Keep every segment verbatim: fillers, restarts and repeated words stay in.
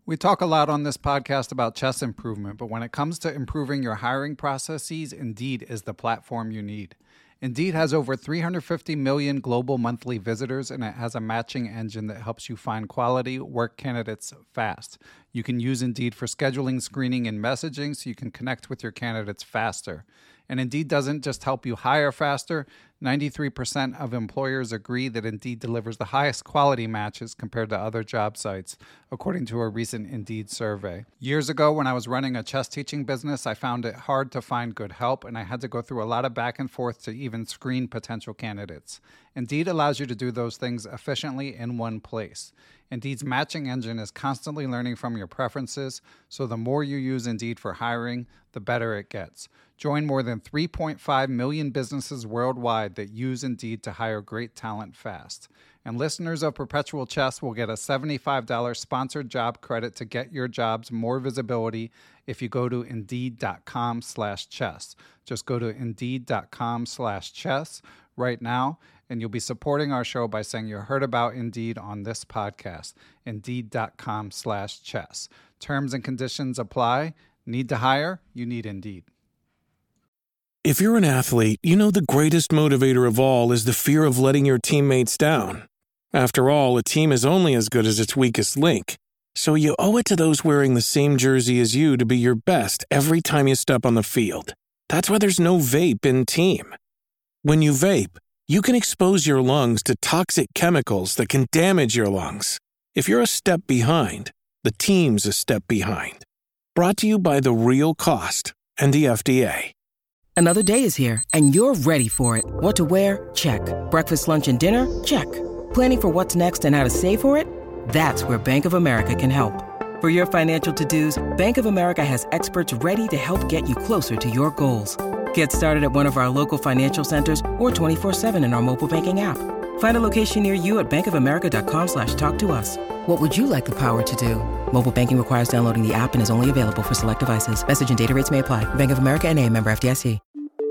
We talk a lot on this podcast about chess improvement, but when it comes to improving your hiring processes, Indeed is the platform you need. Indeed has over three hundred fifty million global monthly visitors, and it has a matching engine that helps you find quality work candidates fast. You can use Indeed for scheduling, screening, and messaging so you can connect with your candidates faster. And Indeed doesn't just help you hire faster. ninety-three percent of employers agree that Indeed delivers the highest quality matches compared to other job sites, according to a recent Indeed survey. Years ago, when I was running a chess teaching business, I found it hard to find good help, and I had to go through a lot of back and forth to even screen potential candidates. Indeed allows you to do those things efficiently in one place. Indeed's matching engine is constantly learning from your preferences, so the more you use Indeed for hiring, the better it gets. Join more than three point five million businesses worldwide that use Indeed to hire great talent fast. And listeners of Perpetual Chess will get a seventy-five dollars sponsored job credit to get your jobs more visibility if you go to Indeed.com slash chess. Just go to Indeed.com slash chess right now, and you'll be supporting our show by saying you heard about Indeed on this podcast. Indeed.com slash chess. Terms and conditions apply. Need to hire? You need Indeed. If you're an athlete, you know the greatest motivator of all is the fear of letting your teammates down. After all, a team is only as good as its weakest link. So you owe it to those wearing the same jersey as you to be your best every time you step on the field. That's why there's no vape in team. When you vape, you can expose your lungs to toxic chemicals that can damage your lungs. If you're a step behind, the team's a step behind. Brought to you by The Real Cost and the F D A. Another day is here, and you're ready for it. What to wear? Check. Breakfast, lunch, and dinner? Check. Planning for what's next and how to save for it? That's where Bank of America can help. For your financial to-dos, Bank of America has experts ready to help get you closer to your goals. Get started at one of our local financial centers or twenty-four seven in our mobile banking app. Find a location near you at bankofamerica.com slash talk to us. What would you like the power to do? Mobile banking requires downloading the app and is only available for select devices. Message and data rates may apply. Bank of America N A, member F D I C.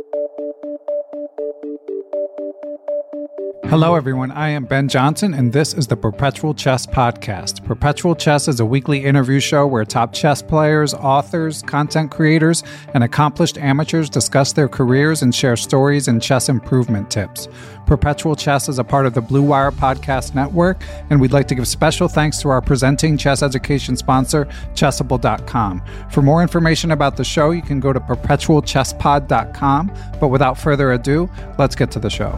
Hello, everyone. I am Ben Johnson, and this is the Perpetual Chess Podcast. Perpetual Chess is a weekly interview show where top chess players, authors, content creators, and accomplished amateurs discuss their careers and share stories and chess improvement tips. Perpetual Chess is a part of the Blue Wire Podcast Network, and we'd like to give special thanks to our presenting chess education sponsor, Chessable dot com. For more information about the show, you can go to perpetual chess pod dot com. But without further ado, let's get to the show.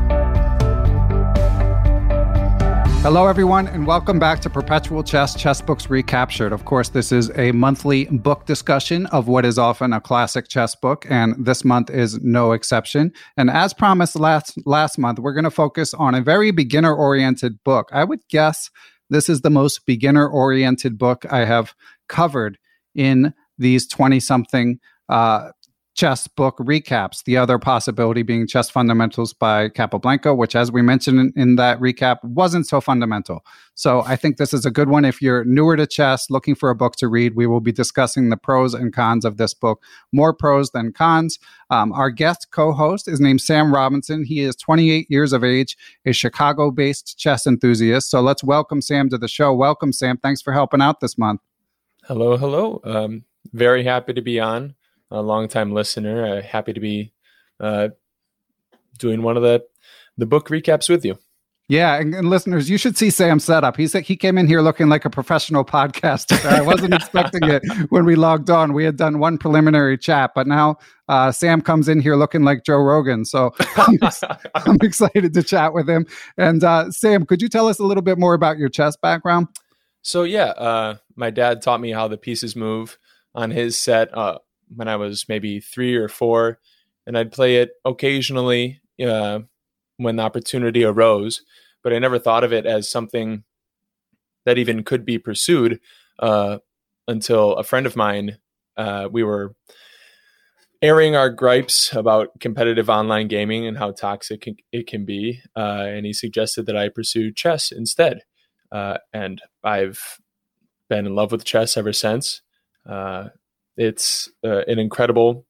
Hello, everyone, and welcome back to Perpetual Chess, Chess Books Recaptured. Of course, this is a monthly book discussion of what is often a classic chess book, and this month is no exception. And as promised last, last month, we're going to focus on a very beginner-oriented book. I would guess this is the most beginner-oriented book I have covered in these twenty-something uh chess book recaps. The other possibility being Chess Fundamentals by Capablanca, which, as we mentioned in, in that recap, wasn't so fundamental. So I think this is a good one. If you're newer to chess, looking for a book to read, we will be discussing the pros and cons of this book. More pros than cons. Um, our guest co-host is named Sam Robinson. He is twenty-eight years of age, a Chicago-based chess enthusiast. So let's welcome Sam to the show. Welcome, Sam. Thanks for helping out this month. Hello, hello. Um, very happy to be on. A longtime listener, uh, happy to be uh, doing one of the the book recaps with you. Yeah, and, and listeners, you should see Sam's setup. He's he came in here looking like a professional podcaster. I wasn't expecting it when we logged on. We had done one preliminary chat, but now uh, Sam comes in here looking like Joe Rogan. So I'm, I'm excited to chat with him. And uh, Sam, could you tell us a little bit more about your chess background? So yeah, uh, my dad taught me how the pieces move on his set uh, when I was maybe three or four, and I'd play it occasionally uh, when the opportunity arose, but I never thought of it as something that even could be pursued uh, until a friend of mine, uh, we were airing our gripes about competitive online gaming and how toxic it can be, uh, and he suggested that I pursue chess instead, uh, and I've been in love with chess ever since. Uh, It's uh, an incredible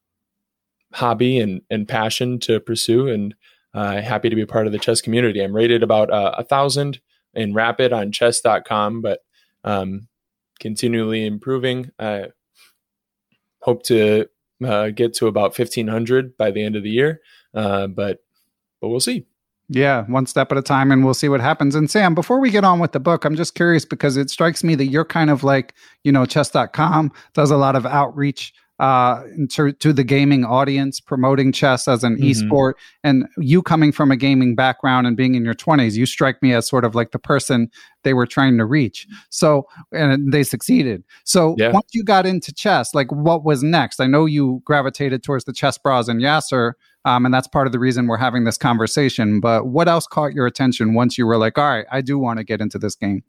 hobby and, and passion to pursue, and uh, happy to be part of the chess community. I'm rated about uh, a thousand in Rapid on chess dot com, but um, continually improving. I hope to uh, get to about fifteen hundred by the end of the year, uh, but but we'll see. Yeah, one step at a time, and we'll see what happens. And Sam, before we get on with the book, I'm just curious because it strikes me that you're kind of like, you know, chess dot com does a lot of outreach uh, to, to the gaming audience, promoting chess as an mm-hmm. esport. And you coming from a gaming background and being in your twenties, you strike me as sort of like the person they were trying to reach. So, and they succeeded. So yeah. Once you got into chess, like what was next? I know you gravitated towards the Chess Bras and Yasser, um, and that's part of the reason we're having this conversation. But what else caught your attention once you were like, all right, I do want to get into this game?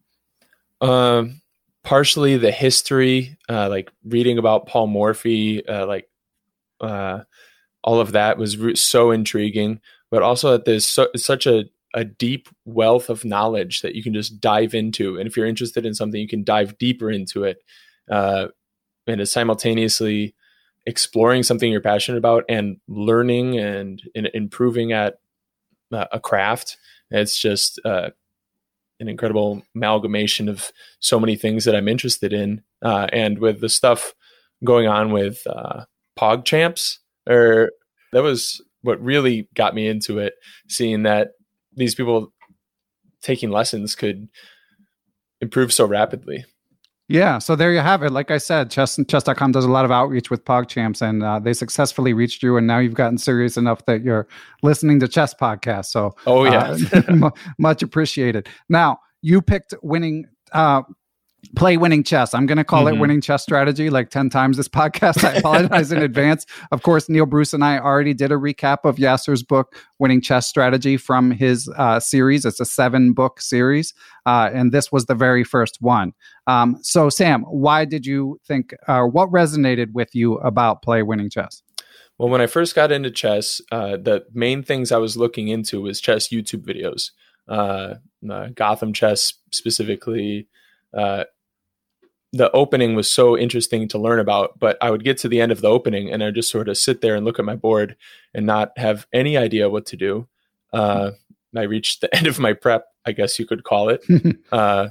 Um, partially the history, uh, like reading about Paul Morphy, uh, like uh, all of that was re- so intriguing. But also that there's so, such a, a deep wealth of knowledge that you can just dive into. And if you're interested in something, you can dive deeper into it. Uh, and it's simultaneously exploring something you're passionate about and learning and, and improving at uh, a craft. It's just uh, an incredible amalgamation of so many things that I'm interested in. Uh, and with the stuff going on with uh, PogChamps, or that was what really got me into it, seeing that these people taking lessons could improve so rapidly. Yeah, so there you have it. Like I said, chess chess dot com does a lot of outreach with PogChamps, and uh, they successfully reached you, and now you've gotten serious enough that you're listening to chess podcasts. So, oh yeah, uh, m- much appreciated. Now, you picked winning, uh, play winning chess. I'm going to call mm-hmm. it winning chess strategy like ten times this podcast. I apologize in advance. Of course, Neil Bruce and I already did a recap of Yasser's book, Winning Chess Strategy, from his uh, series. It's a seven book series. Uh, and this was the very first one. Um, so, Sam, why did you think, uh, what resonated with you about Play Winning Chess? Well, when I first got into chess, uh, the main things I was looking into was chess YouTube videos, uh, uh, Gotham Chess specifically. Uh, the opening was so interesting to learn about, but I would get to the end of the opening and I just sort of sit there and look at my board and not have any idea what to do. Uh, I reached the end of my prep, I guess you could call it. uh,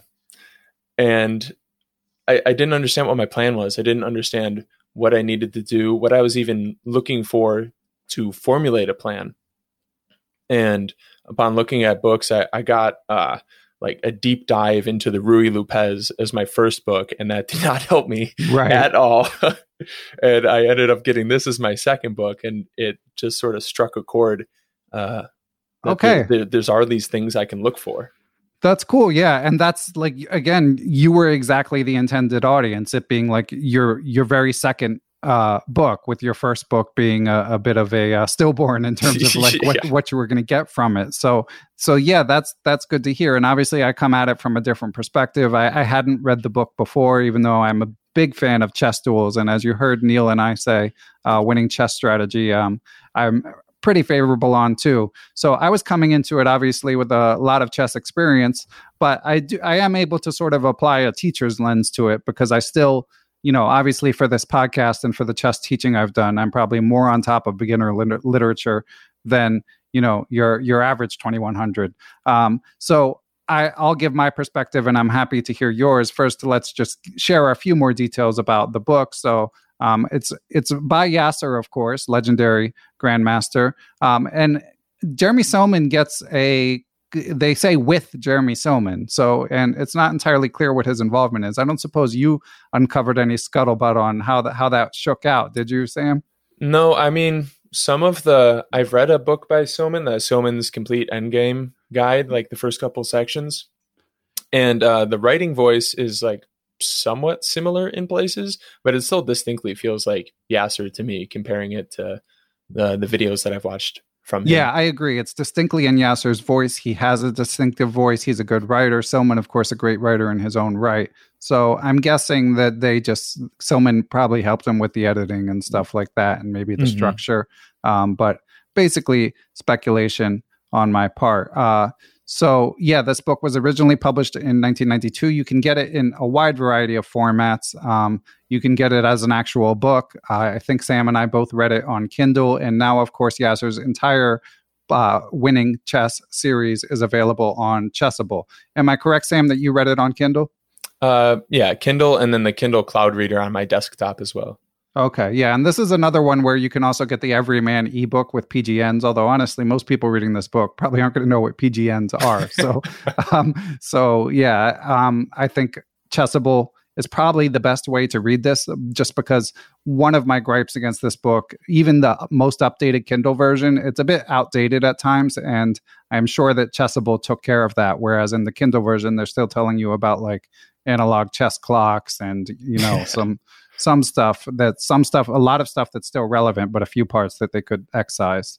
and I, I didn't understand what my plan was. I didn't understand what I needed to do, what I was even looking for to formulate a plan. And upon looking at books, I, I got uh, like a deep dive into the Ruy Lopez as my first book, and that did not help me right. at all. And I ended up getting this as my second book, and it just sort of struck a chord. Uh, okay. There, there, there's are these things I can look for. That's cool. Yeah. And that's like, again, you were exactly the intended audience, it being like your, your very second uh, book, with your first book being a, a bit of a uh, stillborn in terms of like what, yeah. what you were going to get from it. So, so yeah, that's, that's good to hear. And obviously I come at it from a different perspective. I, I hadn't read the book before, even though I'm a big fan of chess duels. And as you heard Neil and I say, uh, Winning Chess Strategy, um, I'm pretty favorable on too. So I was coming into it obviously with a lot of chess experience, but I do, I am able to sort of apply a teacher's lens to it, because I still, you know, obviously for this podcast and for the chess teaching I've done, I'm probably more on top of beginner liter- literature than, you know, your, your average twenty-one hundred. Um, so I, I'll give my perspective, and I'm happy to hear yours. First, let's just share a few more details about the book. So Um, it's it's by Yasser, of course, legendary grandmaster. Um, and Jeremy Soman gets a, they say with Jeremy Soman. So, and it's not entirely clear what his involvement is. I don't suppose you uncovered any scuttlebutt on how that, how that shook out. Did you, Sam? No, I mean, some of the, I've read a book by Soman, the Soman's Complete Endgame Guide, like the first couple sections. And uh, the writing voice is like somewhat similar in places, but it still distinctly feels like Yasser to me, comparing it to the the videos that I've watched from him. Yeah, I agree. It's distinctly in Yasser's voice. He has a distinctive voice. He's a good writer. Soman, of course, a great writer in his own right. So I'm guessing that they just, Soman probably helped him with the editing and stuff like that, and maybe the mm-hmm. structure. Um, but basically speculation on my part. Uh, So yeah, this book was originally published in nineteen ninety-two. You can get it in a wide variety of formats. Um, you can get it as an actual book. Uh, I think Sam and I both read it on Kindle. And now, of course, Yasser's entire uh, Winning Chess series is available on Chessable. Am I correct, Sam, that you read it on Kindle? Uh, yeah, Kindle, and then the Kindle Cloud Reader on my desktop as well. Okay, yeah, and this is another one where you can also get the Everyman ebook with P G Ns. Although honestly, most people reading this book probably aren't going to know what P G Ns are. So, um, so yeah, um, I think Chessable is probably the best way to read this, just because one of my gripes against this book, even the most updated Kindle version, it's a bit outdated at times, and I'm sure that Chessable took care of that. Whereas in the Kindle version, they're still telling you about like analog chess clocks and you know some. Some stuff that some stuff, a lot of stuff that's still relevant, but a few parts that they could excise.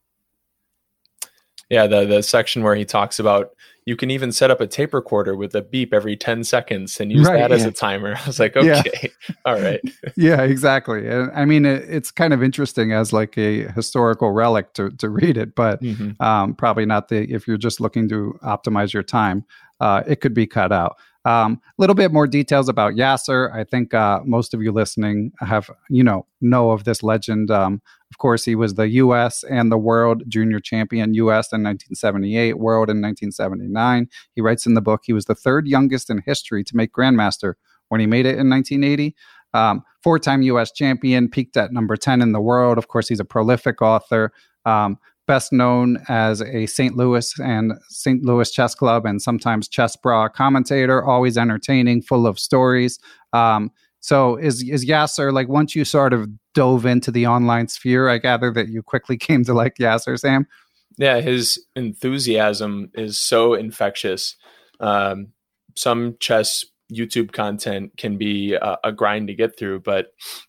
Yeah, the the section where he talks about you can even set up a tape recorder with a beep every ten seconds and use right, that yeah. as a timer. I was like, okay, yeah. all right. Yeah, exactly. And I mean, it, it's kind of interesting as like a historical relic to to read it, but mm-hmm. um, probably not the if you're just looking to optimize your time, uh, it could be cut out. A um, little bit more details about Yasser. I think uh, most of you listening have, you know, know of this legend. Um, of course, he was the U S and the world junior champion, U S in nineteen seventy-eight, world in nineteen seventy-nine. He writes in the book he was the third youngest in history to make Grandmaster when he made it in nineteen eighty. Um, four-time U S champion, peaked at number ten in the world. Of course, he's a prolific author. Um, best known as a Saint Louis and Saint Louis Chess Club and sometimes Chess Bra commentator, always entertaining, full of stories. Um, so is is Yasser, like once you sort of dove into the online sphere, I gather that you quickly came to like Yasser, Sam? Yeah, his enthusiasm is so infectious. Um, some chess YouTube content can be a, a grind to get through, but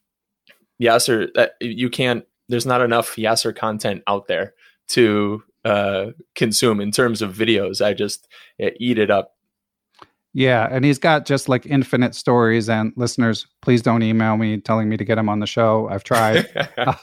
Yasser, that you can't, there's not enough Yasser content out there to uh, consume in terms of videos. I just uh, eat it up. Yeah, and he's got just like infinite stories. And listeners, please don't email me telling me to get him on the show. I've tried. uh,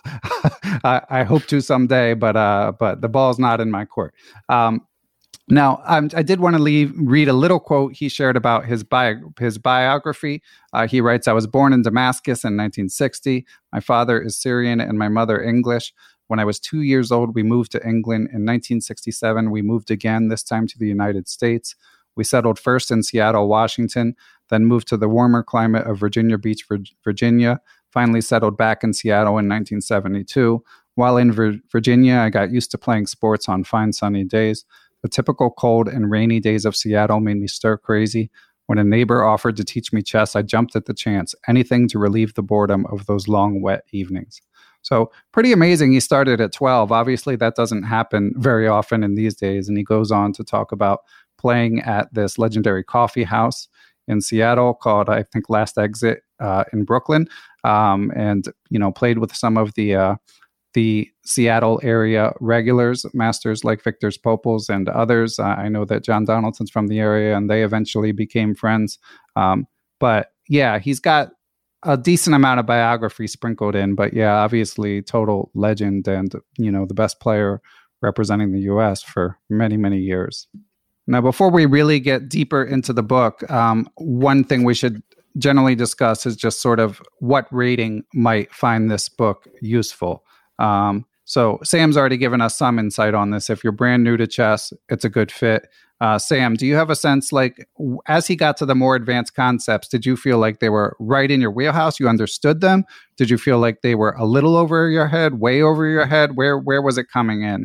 I, I hope to someday, but uh, but the ball's not in my court. Um, now, um, I did want to leave read a little quote he shared about his bio, his biography. Uh, he writes, "I was born in Damascus in nineteen sixty. My father is Syrian and my mother English. When I was two years old, we moved to England. In nineteen sixty-seven, we moved again, this time to the United States. We settled first in Seattle, Washington, then moved to the warmer climate of Virginia Beach, Virginia, finally settled back in Seattle in nineteen seventy-two. While in Vir- Virginia, I got used to playing sports on fine sunny days. The typical cold and rainy days of Seattle made me stir crazy. When a neighbor offered to teach me chess, I jumped at the chance, anything to relieve the boredom of those long, wet evenings." So pretty amazing. He started at twelve. Obviously, that doesn't happen very often in these days. And he goes on to talk about playing at this legendary coffee house in Seattle called, I think, Last Exit uh, in Brooklyn, um, and, you know, played with some of the uh, the Seattle area regulars, masters like Victor Popels and others. Uh, I know that John Donaldson's from the area, and they eventually became friends. Um, but yeah, he's got a decent amount of biography sprinkled in, but yeah, obviously total legend and, you know, the best player representing the U S for many, many years. Now, before we really get deeper into the book, um, one thing we should generally discuss is just sort of what rating might find this book useful. Um, so Sam's already given us some insight on this. If you're brand new to chess, it's a good fit. Uh, Sam, do you have a sense, like, w- as he got to the more advanced concepts, did you feel like they were right in your wheelhouse? You understood them? Did you feel like they were a little over your head, way over your head? Where where was it coming in?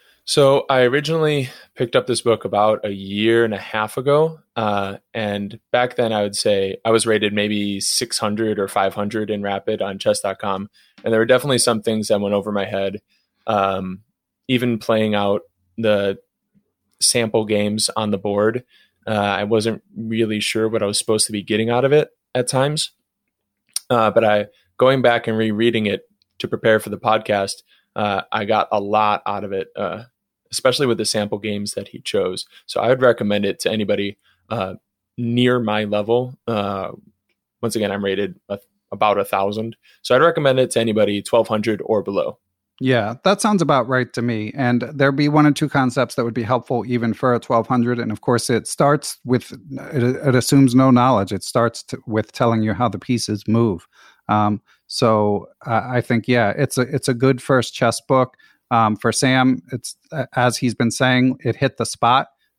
So I originally picked up this book about a year and a half ago. Uh, and back then I would say I was rated maybe six hundred or five hundred in Rapid on chess dot com. And there were definitely some things that went over my head. Um, even playing out the sample games on the board, uh, I wasn't really sure what I was supposed to be getting out of it at times. Uh, but I going back and rereading it to prepare for the podcast, uh, I got a lot out of it, uh, especially with the sample games that he chose. So I would recommend it to anybody uh, near my level. Uh, once again, I'm rated a, about a thousand. So I'd recommend it to anybody twelve hundred or below. Yeah, that sounds about right to me. And there'd be one or two concepts that would be helpful even for a twelve hundred. And of course, it starts with, it, it assumes no knowledge. It starts to, with telling you how the pieces move. Um, so uh, I think, yeah, it's a it's a good first chess book. Um, for Sam, it's, as he's been saying, it hit the spot.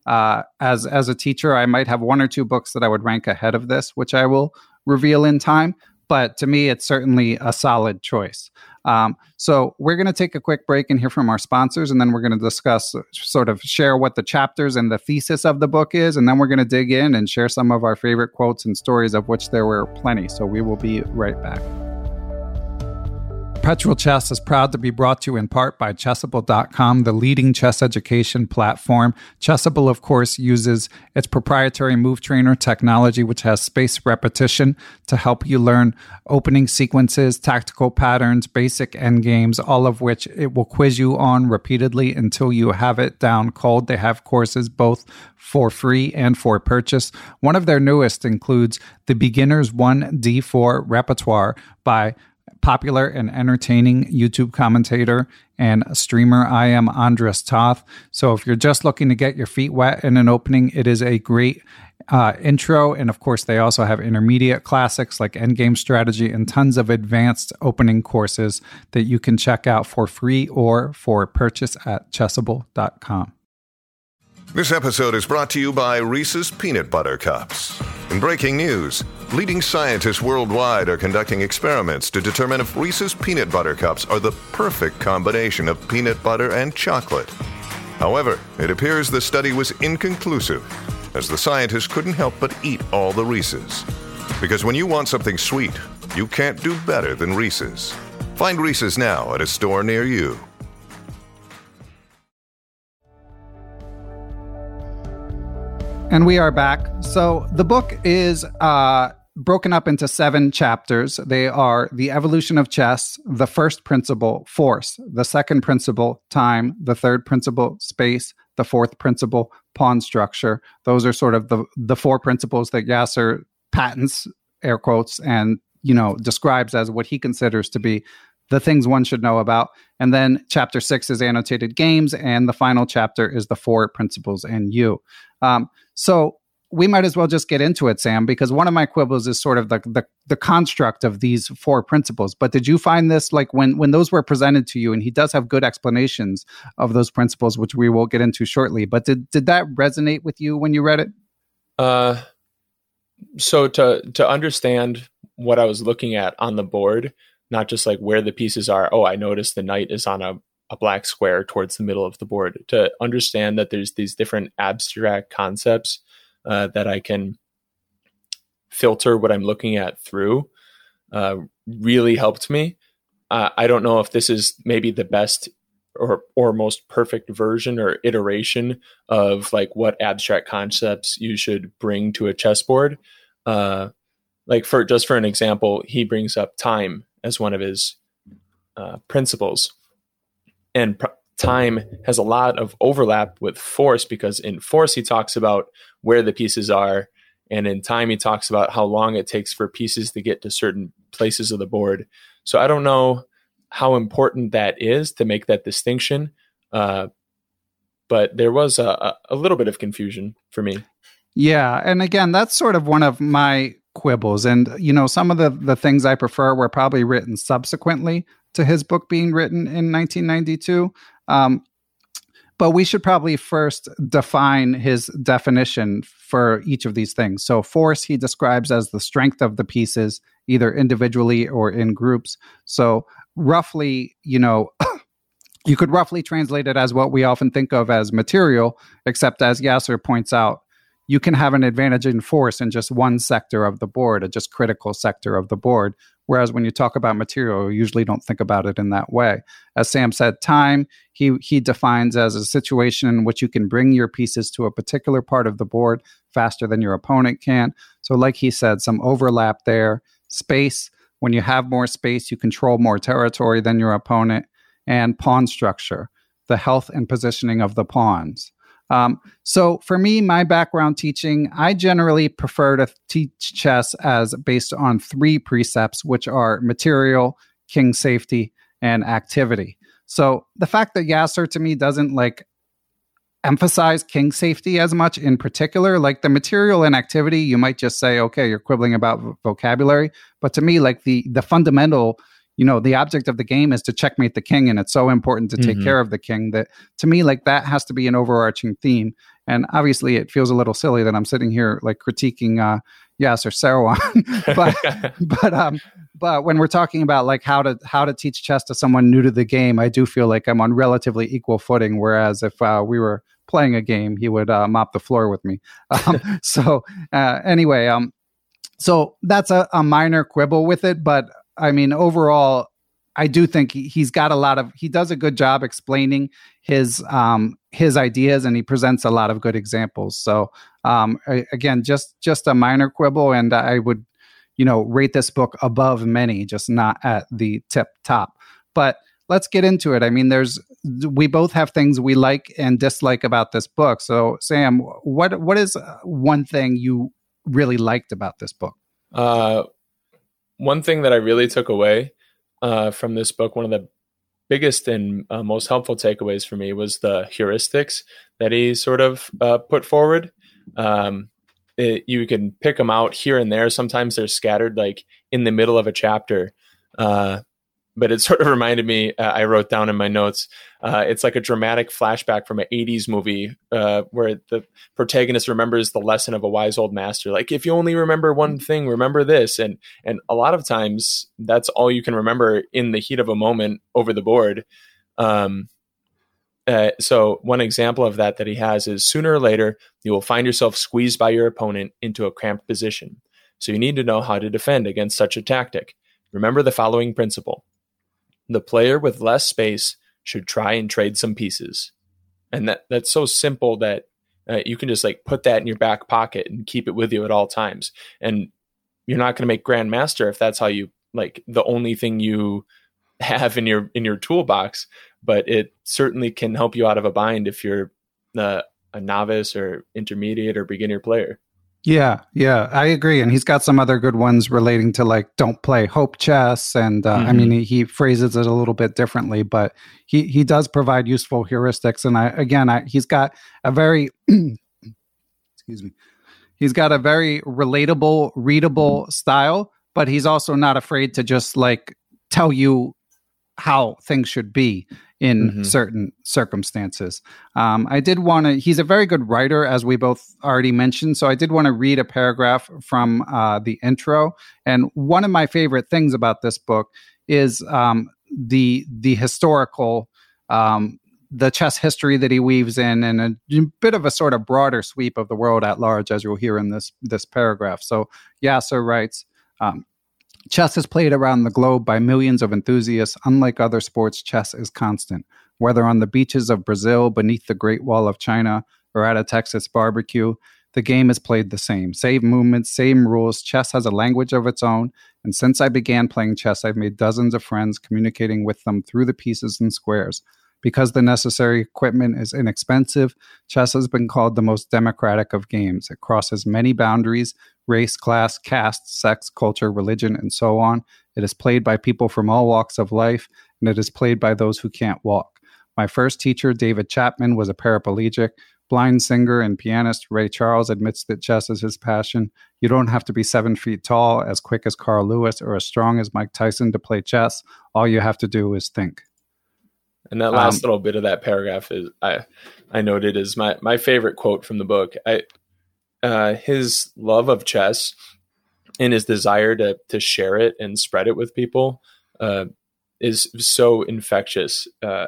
Uh, as as a teacher, I might have one or two books that I would rank ahead of this, which I will reveal in time. But to me, it's certainly a solid choice. Um, so we're going to take a quick break and hear from our sponsors, and then we're going to discuss, sort of share what the chapters and the thesis of the book is, and then we're going to dig in and share some of our favorite quotes and stories, of which there were plenty. So we will be right back. Perpetual Chess is proud to be brought to you in part by Chessable dot com, the leading chess education platform. Chessable, of course, uses its proprietary Move Trainer technology, which has spaced repetition to help you learn opening sequences, tactical patterns, basic endgames, all of which it will quiz you on repeatedly until you have it down cold. They have courses both for free and for purchase. One of their newest includes the Beginner's one d four Repertoire by popular and entertaining YouTube commentator and streamer I am Andras Toth. So if you're just looking to get your feet wet in an opening, it is a great uh, intro. And of course, they also have intermediate classics like Endgame Strategy and tons of advanced opening courses that you can check out for free or for purchase at Chessable dot com. This episode is brought to you by Reese's Peanut Butter Cups. In breaking news, leading scientists worldwide are conducting experiments to determine if Reese's Peanut Butter Cups are the perfect combination of peanut butter and chocolate. However, it appears the study was inconclusive, as the scientists couldn't help but eat all the Reese's. Because when you want something sweet, you can't do better than Reese's. Find Reese's now at a store near you. And we are back. So the book is uh, broken up into seven chapters. They are the evolution of chess, the first principle, force, the second principle, time, the third principle, space, the fourth principle, pawn structure. Those are sort of the, the four principles that Yasser patents, air quotes, and, you know, describes as what he considers to be the things one should know about. And then chapter six is annotated games, and the final chapter is the four principles and you. Um, so we might as well just get into it, Sam, because one of my quibbles is sort of the, the the construct of these four principles. But did you find this, like when when those were presented to you, and he does have good explanations of those principles, which we will get into shortly, but did did that resonate with you when you read it? Uh, so to to understand what I was looking at on the board, not just like where the pieces are. Oh, I noticed the knight is on a, a black square towards the middle of the board. To understand that there's these different abstract concepts uh, that I can filter what I'm looking at through uh, really helped me. Uh, I don't know if this is maybe the best or or most perfect version or iteration of like what abstract concepts you should bring to a chessboard. Uh, like for just for an example, he brings up time as one of his uh, principles. And pr- time has a lot of overlap with force, because in force, he talks about where the pieces are. And in time, he talks about how long it takes for pieces to get to certain places of the board. So I don't know how important that is to make that distinction. Uh, but there was a, a little bit of confusion for me. Yeah. And again, that's sort of one of my quibbles. And, you know, some of the, the things I prefer were probably written subsequently to his book being written in nineteen ninety-two. Um, but we should probably first define his definition for each of these things. So force, he describes as the strength of the pieces, either individually or in groups. So roughly, you know, you could roughly translate it as what we often think of as material, except as Yasser points out, you can have an advantage in force in just one sector of the board, a just critical sector of the board. Whereas when you talk about material, you usually don't think about it in that way. As Sam said, time, he he defines as a situation in which you can bring your pieces to a particular part of the board faster than your opponent can. So like he said, some overlap there. Space, when you have more space, you control more territory than your opponent. And pawn structure, the health and positioning of the pawns. Um, so for me, my background teaching, I generally prefer to teach chess as based on three precepts, which are material, king safety, and activity. So the fact that Yasser to me doesn't like emphasize king safety as much in particular, like the material and activity, you might just say, okay, you're quibbling about v- vocabulary. But to me, like the the fundamental, you know, the object of the game is to checkmate the king, and it's so important to take mm-hmm. care of the king that, to me, like that has to be an overarching theme. And obviously, it feels a little silly that I'm sitting here like critiquing uh, Yasser Seirawan, but but um, but when we're talking about like how to how to teach chess to someone new to the game, I do feel like I'm on relatively equal footing. Whereas if uh, we were playing a game, he would uh, mop the floor with me. Um, so uh, anyway, um, so that's a, a minor quibble with it, but I mean overall, I do think he, he's got a lot of, he does a good job explaining his, um, his ideas, and he presents a lot of good examples. So, um, I, again, just, just a minor quibble. And I would, you know, rate this book above many, just not at the tip top, but let's get into it. I mean, there's, we both have things we like and dislike about this book. So Sam, what, what is one thing you really liked about this book? Uh, one thing that I really took away Uh, from this book, one of the biggest and uh, most helpful takeaways for me was the heuristics that he sort of uh, put forward. Um, it, you can pick them out here and there. Sometimes they're scattered like in the middle of a chapter. Uh, but it sort of reminded me, uh, I wrote down in my notes, uh, it's like a dramatic flashback from an eighties movie uh, where the protagonist remembers the lesson of a wise old master. Like, if you only remember one thing, remember this. And and a lot of times that's all you can remember in the heat of a moment over the board. Um, uh, so one example of that that he has is, sooner or later, you will find yourself squeezed by your opponent into a cramped position. So you need to know how to defend against such a tactic. Remember the following principle. The player with less space should try and trade some pieces. And that that's so simple that uh, you can just like put that in your back pocket and keep it with you at all times. And you're not going to make Grandmaster if that's how you, like, the only thing you have in your in your toolbox, but it certainly can help you out of a bind if you're uh, a novice or intermediate or beginner player. Yeah, yeah, I agree. And he's got some other good ones relating to like, don't play hope chess. And uh, mm-hmm. I mean, he, he phrases it a little bit differently, but he, he does provide useful heuristics. And I, again, I, he's got a very, excuse me, he's got a very relatable, readable style, but he's also not afraid to just like tell you how things should be in mm-hmm. certain circumstances. Um, I did want to, he's a very good writer, as we both already mentioned. So I did want to read a paragraph from uh, the intro. And one of my favorite things about this book is um, the, the historical, um, the chess history that he weaves in, and a bit of a sort of broader sweep of the world at large, as you'll hear in this, this paragraph. So Yasser writes, um, chess is played around the globe by millions of enthusiasts. Unlike other sports, chess is constant. Whether on the beaches of Brazil, beneath the Great Wall of China, or at a Texas barbecue, the game is played the same. Same movements, same rules. Chess has a language of its own. And since I began playing chess, I've made dozens of friends, communicating with them through the pieces and squares. Because the necessary equipment is inexpensive, chess has been called the most democratic of games. It crosses many boundaries: race, class, caste, sex, culture, religion, and so on. It is played by people from all walks of life, and it is played by those who can't walk. My first teacher, David Chapman, was a paraplegic. Blind singer and pianist Ray Charles admits that chess is his passion. You don't have to be seven feet tall, as quick as Carl Lewis, or as strong as Mike Tyson to play chess. All you have to do is think. And that last Um, little bit of that paragraph is I I noted is my my favorite quote from the book. I uh, his love of chess and his desire to to share it and spread it with people uh, is so infectious, uh,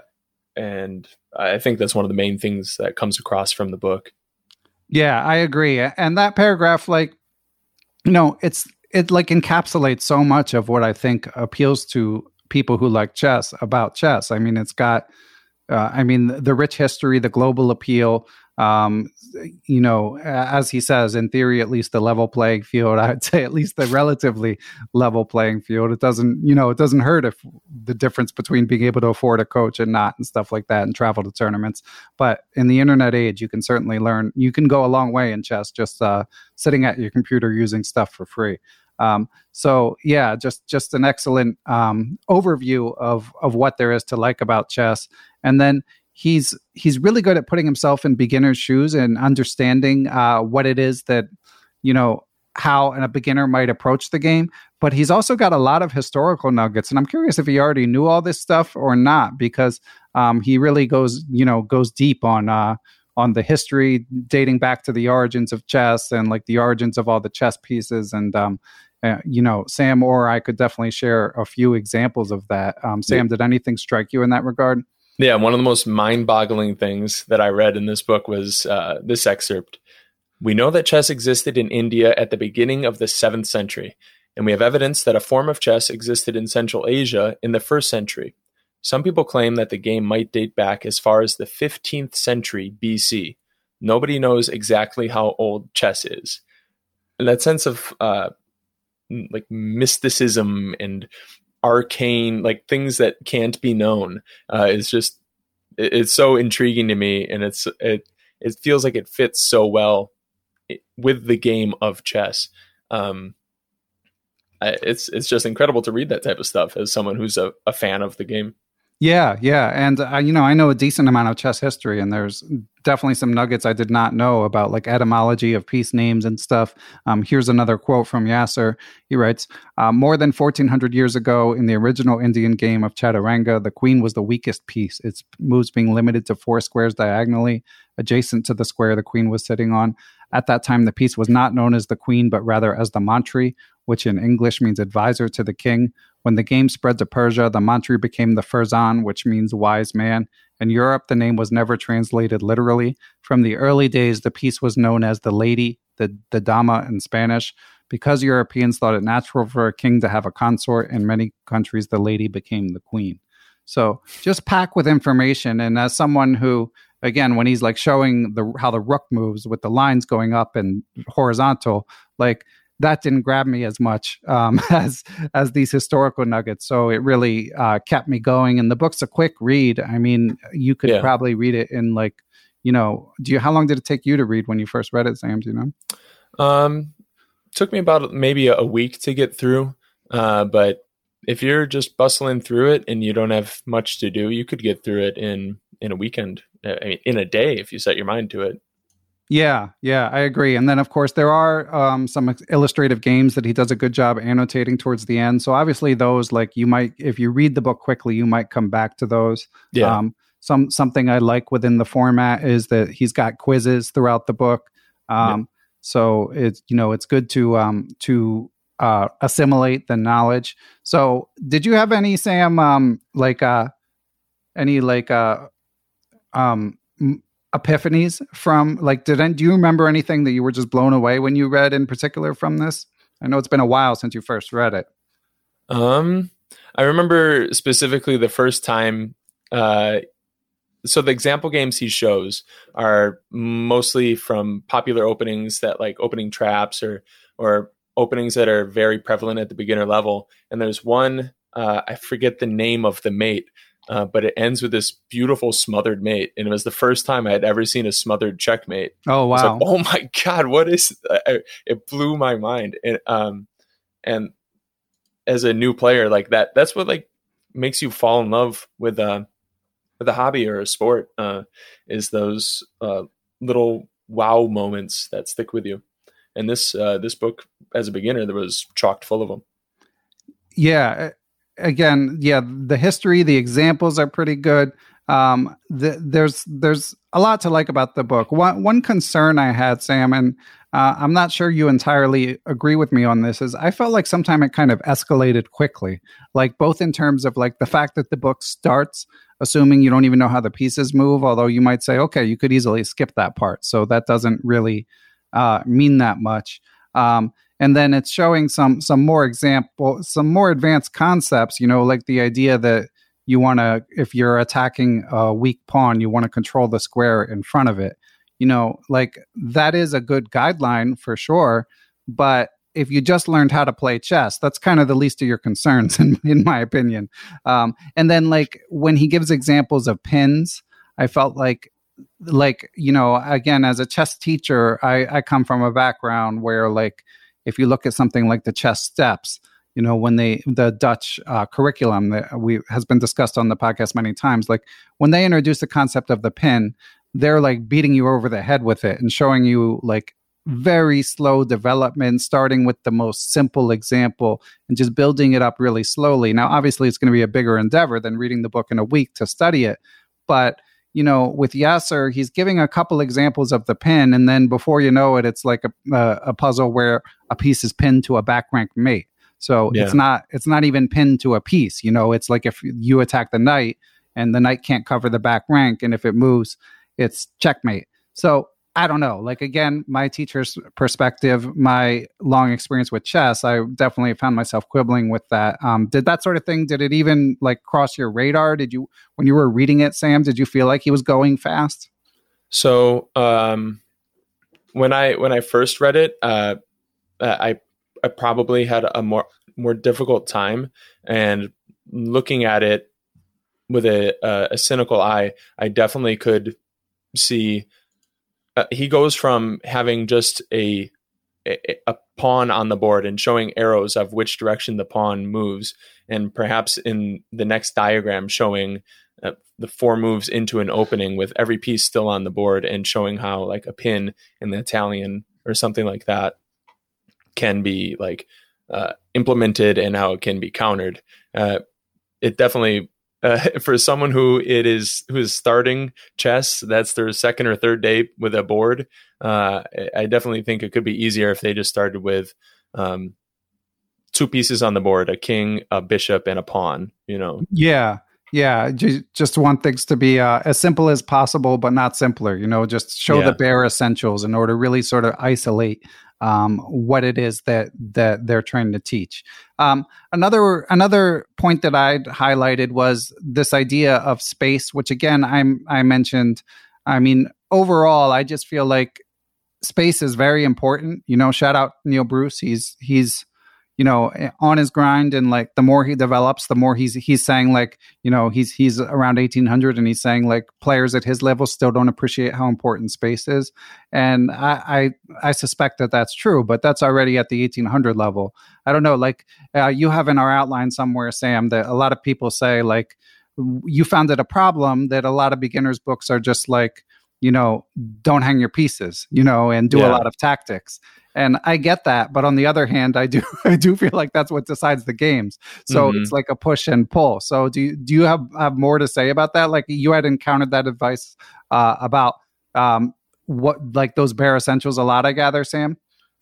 and I think that's one of the main things that comes across from the book. Yeah, I agree. And that paragraph, like, you know, it's it like encapsulates so much of what I think appeals to people who like chess about chess. I mean, it's got, uh, I mean, the rich history, the global appeal, um, you know, as he says, in theory, at least the level playing field. I'd say at least the relatively level playing field. It doesn't, you know, it doesn't hurt if the difference between being able to afford a coach and not and stuff like that and travel to tournaments. But in the internet age, you can certainly learn, you can go a long way in chess just uh, sitting at your computer using stuff for free. Um, so yeah, just, just an excellent, um, overview of, of what there is to like about chess. And then he's, he's really good at putting himself in beginner's shoes and understanding, uh, what it is that, you know, how a beginner might approach the game, but he's also got a lot of historical nuggets. And I'm curious if he already knew all this stuff or not, because, um, he really goes, you know, goes deep on, uh, on the history dating back to the origins of chess and like the origins of all the chess pieces. And, um, uh, you know, Sam or I could definitely share a few examples of that. Um, Sam, did anything strike you in that regard? Yeah, one of the most mind-boggling things that I read in this book was uh, this excerpt. We know that chess existed in India at the beginning of the seventh century, and we have evidence that a form of chess existed in Central Asia in the first century. Some people claim that the game might date back as far as the fifteenth century B C. Nobody knows exactly how old chess is. And that sense of uh, like mysticism and arcane, like things that can't be known, uh, is just it, it's so intriguing to me, and it's it it feels like it fits so well with the game of chess. Um, I, it's it's just incredible to read that type of stuff as someone who's a, a fan of the game. Yeah, yeah. And, uh, you know, I know a decent amount of chess history, and there's definitely some nuggets I did not know about, like etymology of piece names and stuff. Um, here's another quote from Yasser. He writes, uh, more than fourteen hundred years ago, in the original Indian game of Chaturanga, the queen was the weakest piece, its moves being limited to four squares diagonally, adjacent to the square the queen was sitting on. At that time, the piece was not known as the queen, but rather as the mantri, which in English means advisor to the king. When the game spread to Persia, the mantri became the Ferzan, which means wise man. In Europe, the name was never translated literally. From the early days, the piece was known as the lady, the, the dama in Spanish. Because Europeans thought it natural for a king to have a consort, in many countries, the lady became the queen. So just packed with information. And as someone who, again, when he's like showing the how the rook moves with the lines going up and horizontal, like that didn't grab me as much um, as as these historical nuggets. So it really uh, kept me going. And the book's a quick read. I mean, you could yeah. probably read it in like, you know, do you? How long did it take you to read when you first read it, Sam? Do you know? Um, took me about maybe a week to get through. Uh, but if you're just bustling through it and you don't have much to do, you could get through it in in a weekend. I mean, in a day if you set your mind to it. Yeah, yeah, I agree. And then, of course, there are um, some illustrative games that he does a good job annotating towards the end. So obviously those, like you might, if you read the book quickly, you might come back to those. Yeah. Um, some Something I like within the format is that he's got quizzes throughout the book. Um, yeah. So it's, you know, it's good to um, to uh, assimilate the knowledge. So did you have any, Sam, um, like uh, any like uh, um, epiphanies from like, did do you remember anything that you were just blown away when you read in particular from this? I know it's been a while since you first read it. Um, I remember specifically the first time. Uh, so the example games he shows are mostly from popular openings that like opening traps or or openings that are very prevalent at the beginner level. And there's one, uh, I forget the name of the mate. Uh, but it ends with this beautiful smothered mate. And it was the first time I had ever seen a smothered checkmate. Oh, wow. Like, oh my God, what is, I, it blew my mind. And, um, and as a new player like that, that's what like makes you fall in love with, uh, with a hobby or a sport, uh, is those, uh, little wow moments that stick with you. And this, uh, this book as a beginner, there was chocked full of them. Yeah. Again, yeah, the history, the examples are pretty good. Um, the, there's there's a lot to like about the book. One one concern I had, Sam, and uh, I'm not sure you entirely agree with me on this, is I felt like sometimes it kind of escalated quickly, like both in terms of like the fact that the book starts assuming you don't even know how the pieces move, although you might say, okay, you could easily skip that part. So that doesn't really uh, mean that much. Um, And then it's showing some some more example, some more advanced concepts, you know, like the idea that you want to, if you're attacking a weak pawn, you want to control the square in front of it. You know, like that is a good guideline for sure. But if you just learned how to play chess, that's kind of the least of your concerns, in, in my opinion. Um, and then like when he gives examples of pins, I felt like, like, you know, again, as a chess teacher, I, I come from a background where like, if you look at something like the chess steps, you know, when they, the Dutch uh, curriculum that we has been discussed on the podcast many times, like when they introduce the concept of the pin, they're like beating you over the head with it and showing you like very slow development, starting with the most simple example and just building it up really slowly. Now, obviously, it's going to be a bigger endeavor than reading the book in a week to study it. But, you know, with Yasser, he's giving a couple examples of the pin, and then before you know it, it's like a, a, a puzzle where a piece is pinned to a back rank mate. So yeah. it's not it's not even pinned to a piece. You know, it's like if you attack the knight and the knight can't cover the back rank, and if it moves, it's checkmate. So I don't know. Like, again, my teacher's perspective, my long experience with chess, I definitely found myself quibbling with that. Um, did that sort of thing, did it even like cross your radar? Did you, when you were reading it, Sam, did you feel like he was going fast? So um, when I when I first read it, uh, I I probably had a more more difficult time, and looking at it with a a, a cynical eye, I definitely could see. Uh, he goes from having just a, a a pawn on the board and showing arrows of which direction the pawn moves, and perhaps in the next diagram showing uh, the four moves into an opening with every piece still on the board, and showing how like a pin in the Italian or something like that can be like uh, implemented and how it can be countered. Uh, it definitely. Uh, for someone who it is who is starting chess, that's their second or third day with a board. Uh, I definitely think it could be easier if they just started with um, two pieces on the board: a king, a bishop, and a pawn. You know. Yeah, yeah. J- just want things to be uh, as simple as possible, but not simpler. You know, just show yeah. the bare essentials in order to really sort of isolate um, what it is that that they're trying to teach. Um, another another point that I'd highlighted was this idea of space, which again I'm I mentioned. I mean, overall, I just feel like space is very important. You know, shout out Neil Bruce. He's he's you know on his grind, and like the more he develops, the more he's he's saying like you know he's he's around eighteen hundred, and he's saying like players at his level still don't appreciate how important space is, and I I, I suspect that that's true, but that's already at the eighteen hundred level. I don't know, like uh, you have in our outline somewhere, Sam, that a lot of people say like you found it a problem that a lot of beginners books are just like, you know, don't hang your pieces, you know, and do yeah. a lot of tactics. And I get that, but on the other hand, I do I do feel like that's what decides the games. So mm-hmm. it's like a push and pull. So do you, do you have, have more to say about that? Like you had encountered that advice uh, about um, what like those bare essentials a lot, I gather, Sam?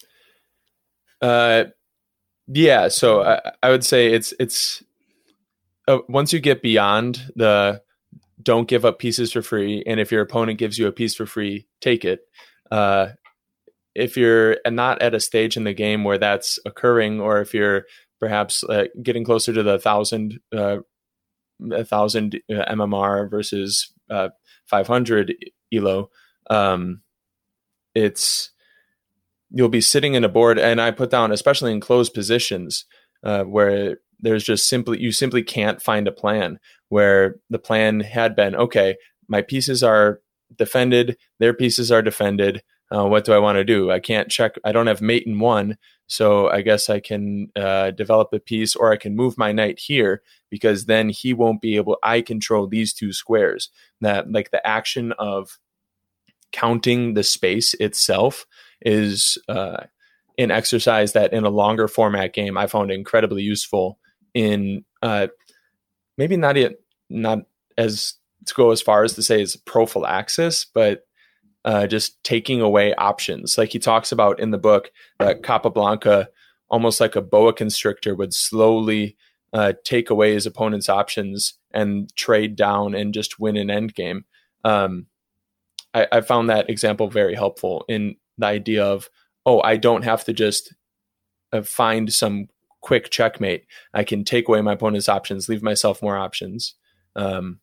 Uh, yeah. So I, I would say it's it's uh, once you get beyond the don't give up pieces for free, and if your opponent gives you a piece for free, take it. Uh, if you're not at a stage in the game where that's occurring, or if you're perhaps uh, getting closer to the thousand, uh, a thousand uh, M M R versus uh, five hundred E L O, um, it's you'll be sitting in a board, and I put down, especially in closed positions, uh, where there's just simply you simply can't find a plan. Where the plan had been, okay, my pieces are defended, their pieces are defended. Uh, what do I want to do? I can't check. I don't have mate in one, so I guess I can uh, develop a piece, or I can move my knight here, because then he won't be able. I control these two squares. That like the action of counting the space itself is uh, an exercise that in a longer format game I found incredibly useful. In uh, maybe not yet, not as to go as far as to say as prophylaxis, but Uh, just taking away options. Like he talks about in the book that Capablanca, almost like a boa constrictor, would slowly uh, take away his opponent's options and trade down and just win an endgame. Um, I, I found that example very helpful in the idea of, oh, I don't have to just uh, find some quick checkmate. I can take away my opponent's options, leave myself more options. Um,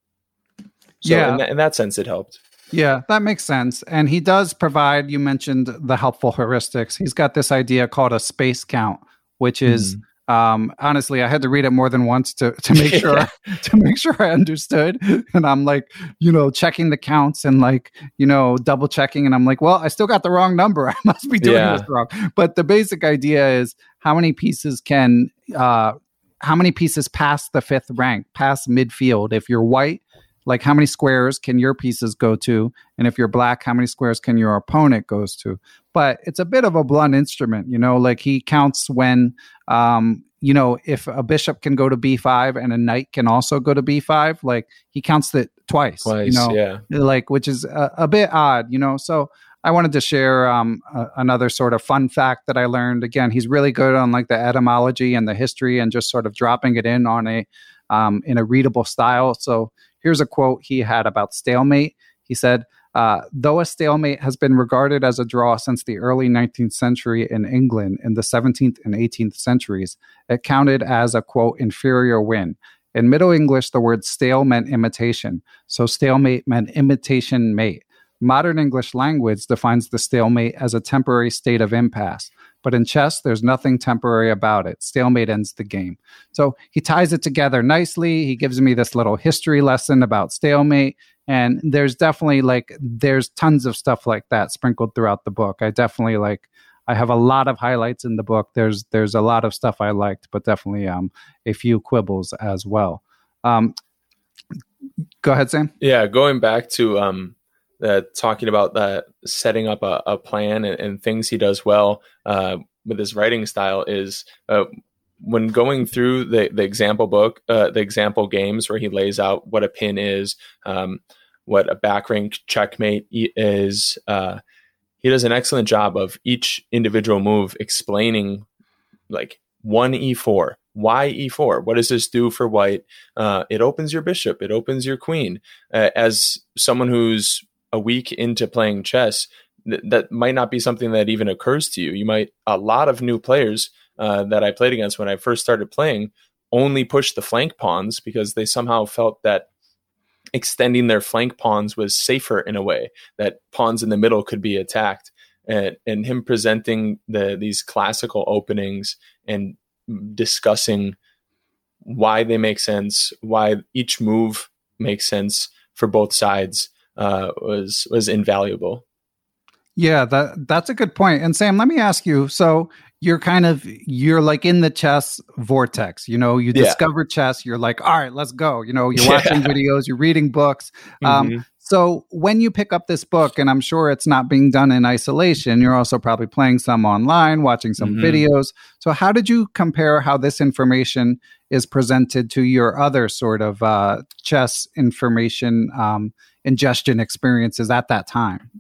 so yeah. in, th- in that sense, it helped. Yeah, that makes sense. And he does provide, you mentioned the helpful heuristics. He's got this idea called a space count, which is, mm. um, honestly, I had to read it more than once to, to make sure, to make sure I understood. And I'm like, you know, checking the counts and like, you know, double checking. And I'm like, well, I still got the wrong number. I must be doing yeah. this wrong. But the basic idea is how many pieces can, uh, how many pieces pass the fifth rank, pass midfield. If you're white, like how many squares can your pieces go to? And if you're black, how many squares can your opponent goes to? But it's a bit of a blunt instrument, you know, like he counts when, um, you know, if a bishop can go to B five and a knight can also go to B five, like he counts that twice, Twice, you know, yeah. like, which is a, a bit odd, you know. So I wanted to share um, a, another sort of fun fact that I learned. Again, he's really good on like the etymology and the history and just sort of dropping it in on a um, in a readable style. So here's a quote he had about stalemate. He said, uh, though a stalemate has been regarded as a draw since the early nineteenth century in England, in the seventeenth and eighteenth centuries, it counted as a, quote, inferior win. In Middle English, the word stale meant imitation. So stalemate meant imitation mate. Modern English language defines the stalemate as a temporary state of impasse. But in chess, there's nothing temporary about it. Stalemate ends the game. So he ties it together nicely. He gives me this little history lesson about stalemate. And there's definitely like, there's tons of stuff like that sprinkled throughout the book. I definitely like, I have a lot of highlights in the book. There's there's a lot of stuff I liked, but definitely um, a few quibbles as well. Um, go ahead, Sam. Yeah, going back to um, uh, talking about that, setting up a, a plan and, and things he does well uh, with his writing style is uh, when going through the, the example book, uh, the example games where he lays out what a pin is, um, what a back rank checkmate is, uh, he does an excellent job of each individual move explaining like one e four, why e four, what does this do for white? Uh, it opens your bishop, it opens your queen. Uh, as someone who's a week into playing chess, th- that might not be something that even occurs to you. You might, a lot of new players uh, that I played against when I first started playing only push the flank pawns because they somehow felt that extending their flank pawns was safer in a way, that pawns in the middle could be attacked. And, and him presenting the these classical openings and discussing why they make sense, why each move makes sense for both sides uh, was was invaluable. Yeah, that that's a good point. And Sam, let me ask you, so you're kind of, you're like in the chess vortex, you know, you Yeah. discover chess, you're like, all right, let's go. You know, you're watching Yeah. videos, you're reading books. Um, Mhm. so when you pick up this book, and I'm sure it's not being done in isolation, you're also probably playing some online, watching some Mhm. videos. So how did you compare how this information is presented to your other sort of uh, chess information um, ingestion experiences at that time?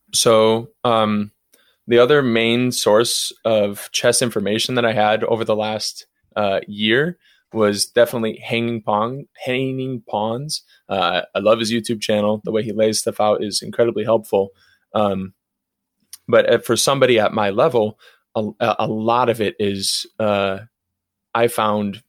So um, the other main source of chess information that I had over the last uh, year was definitely Hanging Pawn, Hanging Pawns. Uh, I love his YouTube channel. The way he lays stuff out is incredibly helpful. Um, but for somebody at my level, a, a lot of it is uh, I found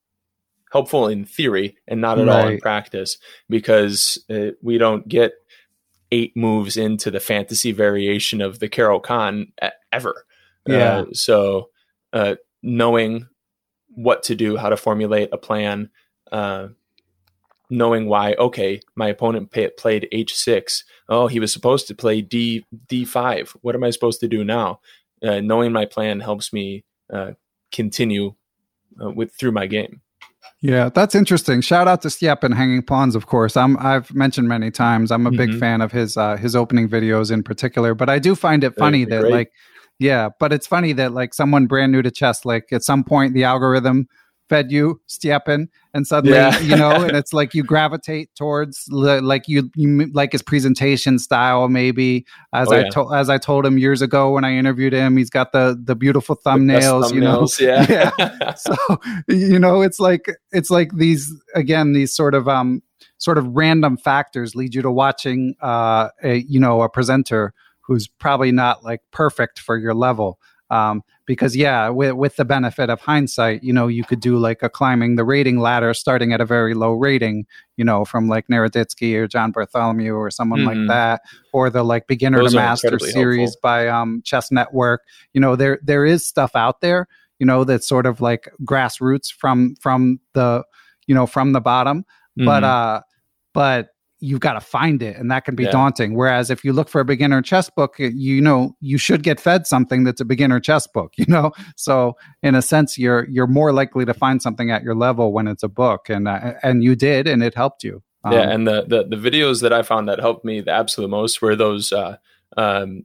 helpful in theory and not at all in Right. practice, because uh, we don't get eight moves into the fantasy variation of the Carol Khan e- ever. Yeah. Uh, so uh, knowing what to do, how to formulate a plan, uh, knowing why, okay, my opponent pay, played H six. Oh, he was supposed to play D, D5. What am I supposed to do now? Uh, knowing my plan helps me uh, continue uh, with through my game. Yeah, that's interesting. Shout out to Stiep and Hanging Pawns, of course. I'm I've mentioned many times. I'm a big Mhm. fan of his uh, his opening videos in particular, but I do find it funny They're that great. like, yeah, but it's funny that like someone brand new to chess, like at some point the algorithm fed you Stiepen, and suddenly Yeah. you know, and it's like you gravitate towards li- like you, you m- like his presentation style maybe. As Oh, I yeah. told as I told him years ago when I interviewed him, he's got the the beautiful The best thumbnails, you know. thumbnails, yeah. Yeah. So you know, it's like it's like these again these sort of um sort of random factors lead you to watching uh a you know a presenter who's probably not like perfect for your level. Um, because yeah, with, with the benefit of hindsight, you know, you could do like a climbing the rating ladder starting at a very low rating, you know, from like Naroditsky or John Bartholomew or someone Mhm. like that, or the like beginner Those to are master incredibly series helpful. by um, Chess Network. You know, there there is stuff out there, you know, that's sort of like grassroots from from the you know from the bottom, but Mhm. uh, but you've got to find it, and that can be Yeah. daunting. Whereas if you look for a beginner chess book, you know, you should get fed something that's a beginner chess book, you know? So in a sense, you're, you're more likely to find something at your level when it's a book, and, uh, and you did, and it helped you. Um, Yeah, and the, the the videos that I found that helped me the absolute most were those uh, um,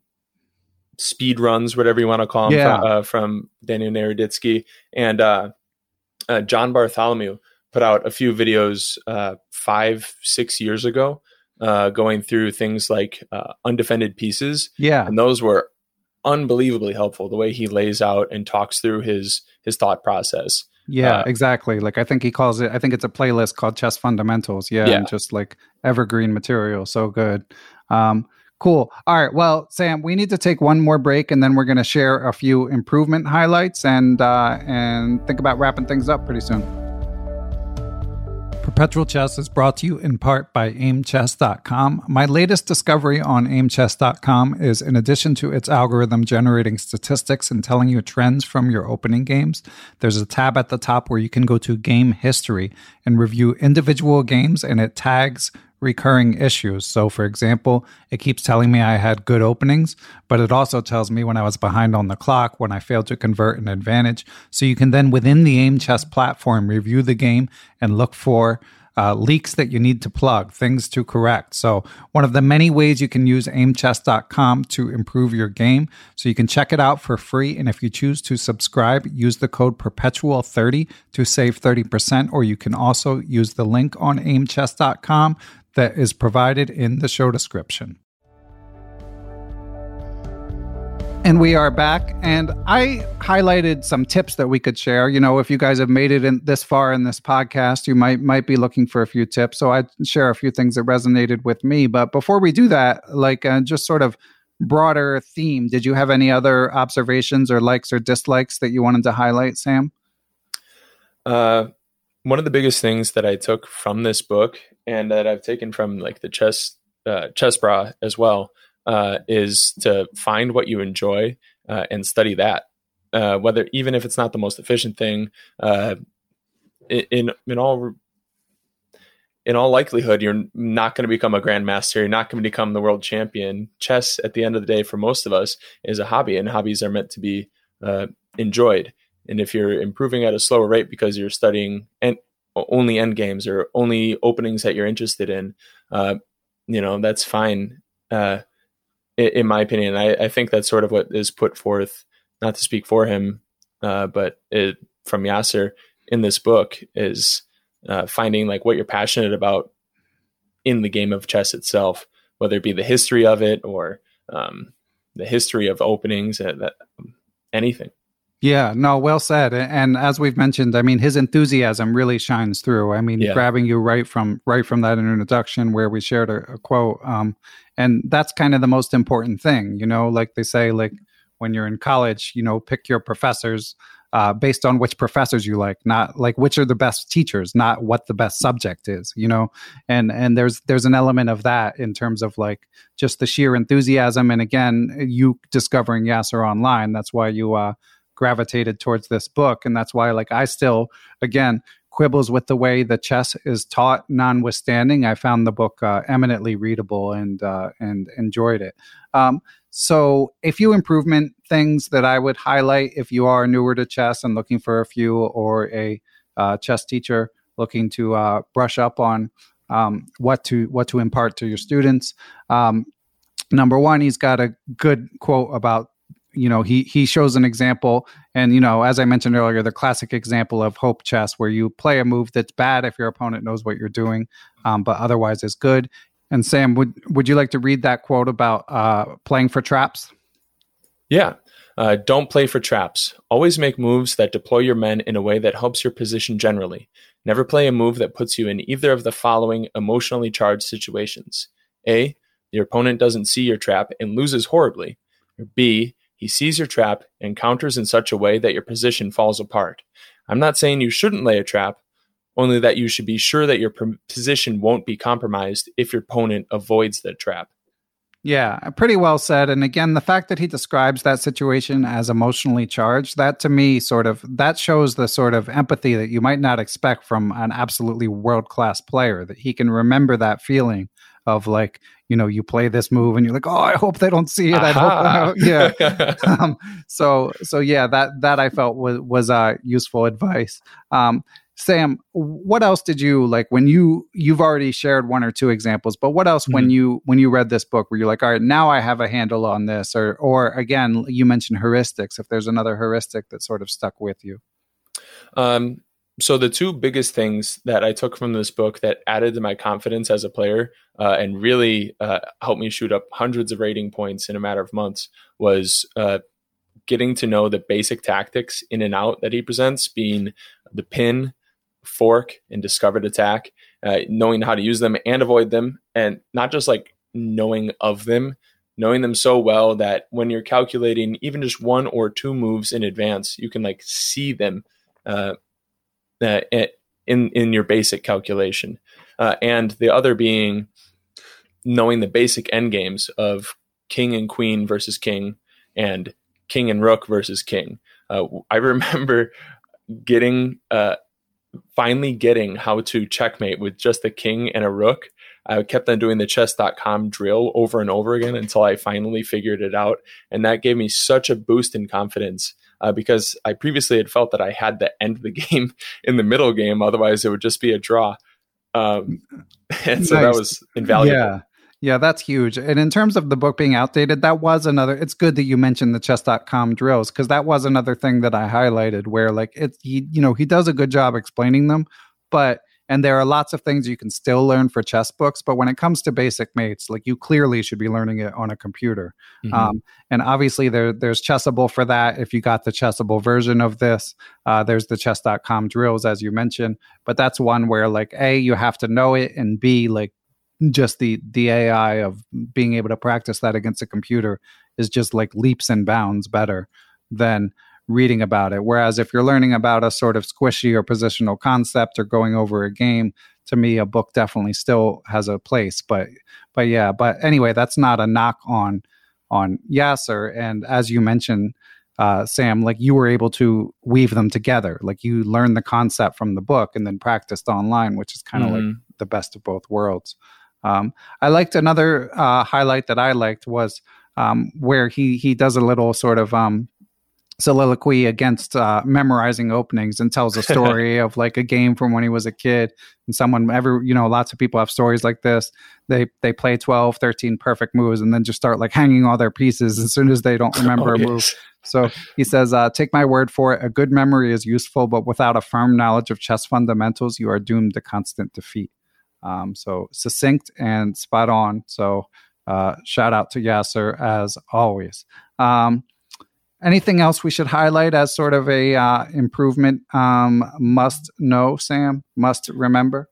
speed runs, whatever you want to call them, Yeah. from, uh, from Daniel Naroditsky and uh, uh, John Bartholomew put out a few videos uh, five, six years ago, uh, going through things like uh, undefended pieces. Yeah. And those were unbelievably helpful, the way he lays out and talks through his his thought process. Yeah, uh, exactly. Like I think he calls it, I think it's a playlist called Chess Fundamentals. Yeah, yeah. And just like evergreen material. So good. Um, cool. All right. Well, Sam, we need to take one more break and then we're going to share a few improvement highlights and uh, and think about wrapping things up pretty soon. Perpetual Chess is brought to you in part by aim chess dot com. My latest discovery on aim chess dot com is, in addition to its algorithm generating statistics and telling you trends from your opening games, there's a tab at the top where you can go to game history and review individual games, and it tags recurring issues. So, for example, it keeps telling me I had good openings, but it also tells me when I was behind on the clock, when I failed to convert an advantage. So you can then, within the Aim Chess platform, review the game and look for uh, leaks that you need to plug, things to correct. So one of the many ways you can use aim chess dot com to improve your game. So you can check it out for free. And if you choose to subscribe, use the code perpetual thirty to save thirty percent, or you can also use the link on aim chess dot com that is provided in the show description. And we are back, and I highlighted some tips that we could share. You know, if you guys have made it in this far in this podcast, you might might be looking for a few tips. So I'd share a few things that resonated with me. But before we do that, like uh, just sort of broader theme, did you have any other observations or likes or dislikes that you wanted to highlight, Sam? Uh, one of the biggest things that I took from this book, and that I've taken from like the chess uh, chess bra as well, uh, is to find what you enjoy uh, and study that. Uh, whether even if it's not the most efficient thing, uh, in in all in all likelihood, you're not going to become a grandmaster. You're not going to become the world champion. Chess, at the end of the day, for most of us, is a hobby, and hobbies are meant to be uh, enjoyed. And if you're improving at a slower rate because you're studying and only end games or only openings that you're interested in, uh, you know, that's fine. Uh, in, in my opinion, I, I think that's sort of what is put forth, not to speak for him, uh, but it, from Yasser in this book, is uh, finding like what you're passionate about in the game of chess itself, whether it be the history of it or um, the history of openings, uh, that anything. Yeah, no, well said. And as we've mentioned, I mean, his enthusiasm really shines through. I mean, yeah. grabbing you right from right from that introduction where we shared a, a quote. Um, and that's kind of the most important thing, you know, like they say, like when you're in college, you know, pick your professors uh, based on which professors you like, not like which are the best teachers, not what the best subject is, you know. And and there's there's an element of that in terms of like just the sheer enthusiasm. And again, you discovering Yasser online, that's why you uh gravitated towards this book. And that's why, like, I still, again, quibbles with the way the chess is taught, notwithstanding, I found the book uh, eminently readable and uh, and enjoyed it. Um, so a few improvement things that I would highlight if you are newer to chess and looking for a few, or a uh, chess teacher looking to uh, brush up on um, what to what to impart to your students. Um, number one, he's got a good quote about, you know, he he shows an example, and, you know, as I mentioned earlier, the classic example of hope chess, where you play a move that's bad if your opponent knows what you're doing, um, but otherwise is good. And Sam, would would you like to read that quote about uh, playing for traps? Yeah. Uh, don't play for traps. Always make moves that deploy your men in a way that helps your position generally. Never play a move that puts you in either of the following emotionally charged situations. A, your opponent doesn't see your trap and loses horribly. Or B, he sees your trap and counters in such a way that your position falls apart. I'm not saying you shouldn't lay a trap, only that you should be sure that your position won't be compromised if your opponent avoids the trap. Yeah, pretty well said. And again, the fact that he describes that situation as emotionally charged, that to me sort of, that shows the sort of empathy that you might not expect from an absolutely world-class player, that he can remember that feeling of like, you know, you play this move and you're like, oh, I hope they don't see it. I hope, yeah. um, so, so yeah, that, that I felt was, was uh, useful advice. Um, Sam, what else did you like when you, you've already shared one or two examples, but what else mm-hmm. when you, when you read this book were you like, all right, now I have a handle on this, or, or again, you mentioned heuristics, if there's another heuristic that sort of stuck with you? Um, so the two biggest things that I took from this book that added to my confidence as a player uh, and really uh, helped me shoot up hundreds of rating points in a matter of months was uh, getting to know the basic tactics in and out that he presents, being the pin, fork, and discovered attack, uh, knowing how to use them and avoid them, and not just like knowing of them, knowing them so well that when you're calculating even just one or two moves in advance, you can like see them uh, uh, in in your basic calculation. Uh, and the other being knowing the basic end games of king and queen versus king and king and rook versus king. Uh, I remember getting, uh, finally getting how to checkmate with just a king and a rook. I kept on doing the chess dot com drill over and over again until I finally figured it out. And that gave me such a boost in confidence uh, because I previously had felt that I had to end the game in the middle game. Otherwise, it would just be a draw. Um, and so nice. That was invaluable. Yeah. Yeah, that's huge. And in terms of the book being outdated, that was another, it's good that you mentioned the chess dot com drills, because that was another thing that I highlighted where like it, he, you know, he does a good job explaining them, but, and there are lots of things you can still learn for chess books, but when it comes to basic mates, like you clearly should be learning it on a computer. Mm-hmm. Um, and obviously there, there's Chessable for that. If you got the Chessable version of this, uh, there's the chess dot com drills, as you mentioned, but that's one where like, A, you have to know it, and B, like, just the the A I of being able to practice that against a computer is just like leaps and bounds better than reading about it. Whereas if you're learning about a sort of squishy or positional concept or going over a game, to me, a book definitely still has a place. But but yeah, but anyway, that's not a knock on on Yasser. And as you mentioned, uh, Sam, like you were able to weave them together. Like you learned the concept from the book and then practiced online, which is kind of mm-hmm. like the best of both worlds. Um, I liked another uh, highlight that I liked was um, where he he does a little sort of um, soliloquy against uh, memorizing openings and tells a story of like a game from when he was a kid. And someone ever, you know, lots of people have stories like this. They they play twelve, thirteen perfect moves and then just start like hanging all their pieces as soon as they don't remember oh, a move. Yes. So he says, uh, take my word for it. A good memory is useful, but without a firm knowledge of chess fundamentals, you are doomed to constant defeat. Um, so succinct and spot on. So uh, shout out to Yasser as always. Um, anything else we should highlight as sort of a uh, improvement um, must know, Sam? Must remember?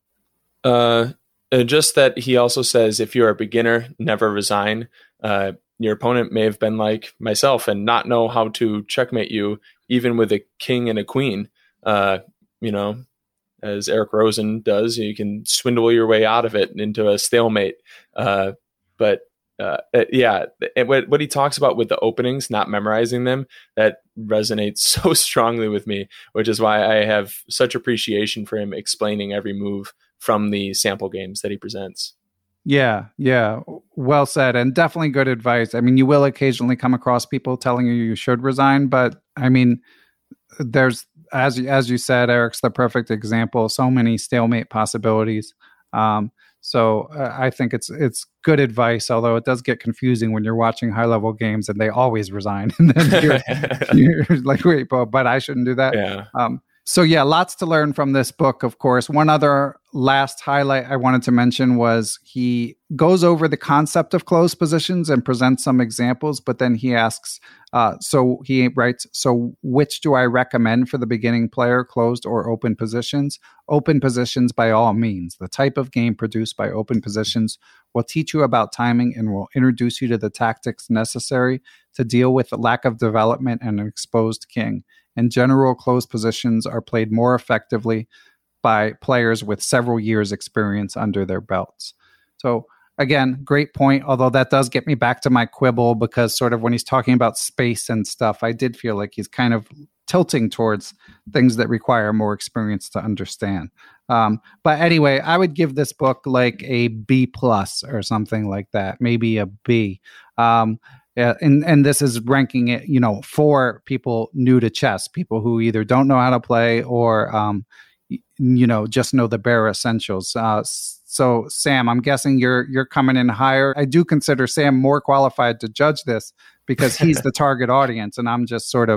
Uh, just that he also says, if you're a beginner, never resign. Uh, your opponent may have been like myself and not know how to checkmate you, even with a king and a queen. Uh, you know, as Eric Rosen does, you can swindle your way out of it into a stalemate. Uh, but uh, yeah, what, what he talks about with the openings, not memorizing them, that resonates so strongly with me, which is why I have such appreciation for him explaining every move from the sample games that he presents. Yeah, yeah, well said, and definitely good advice. I mean, you will occasionally come across people telling you you should resign, but I mean, there's, as as you said, Eric's the perfect example. So many stalemate possibilities. Um, so uh, I think it's it's good advice, although it does get confusing when you're watching high level games and they always resign, and then you're, you're like, wait, but, but I shouldn't do that. Yeah. Um, so yeah, lots to learn from this book, of course. One other last highlight I wanted to mention was he goes over the concept of closed positions and presents some examples, but then he asks, uh, so he writes, so which do I recommend for the beginning player, closed or open positions? Open positions by all means. The type of game produced by open positions will teach you about timing and will introduce you to the tactics necessary to deal with the lack of development and an exposed king. In general, closed positions are played more effectively by players with several years experience under their belts. So again, great point, although that does get me back to my quibble, because sort of when he's talking about space and stuff, I did feel like he's kind of tilting towards things that require more experience to understand. Um, but anyway, I would give this book like a B plus or something like that, maybe a B. Um, Yeah, and, and this is ranking it, you know, for people new to chess, people who either don't know how to play or, um, you know, just know the bare essentials. Uh, so, Sam, I'm guessing you're you're coming in higher. I do consider Sam more qualified to judge this because he's the target audience, and I'm just sort of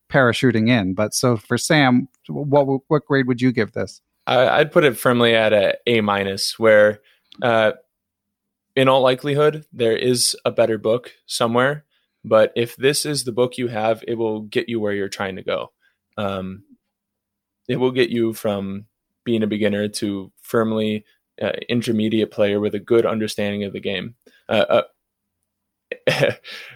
parachuting in. But so for Sam, what what grade would you give this? I, I'd put it firmly at a A minus, where uh, in all likelihood there is a better book somewhere. But if this is the book you have, it will get you where you're trying to go. Um, it will get you from being a beginner to firmly uh, intermediate player with a good understanding of the game. Uh, uh,